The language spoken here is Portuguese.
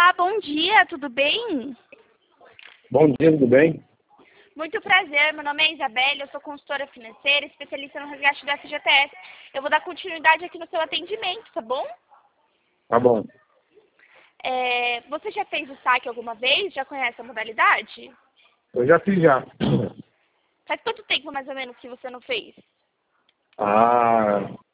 Olá, bom dia, tudo bem? Bom dia, tudo bem? Muito prazer, meu nome é Isabelle, eu sou consultora financeira, especialista no resgate do FGTS. Eu vou dar continuidade aqui no seu atendimento, tá bom? Tá bom. Você já fez o saque alguma vez? Já conhece a modalidade? Eu já fiz já. Faz quanto tempo mais ou menos que você não fez?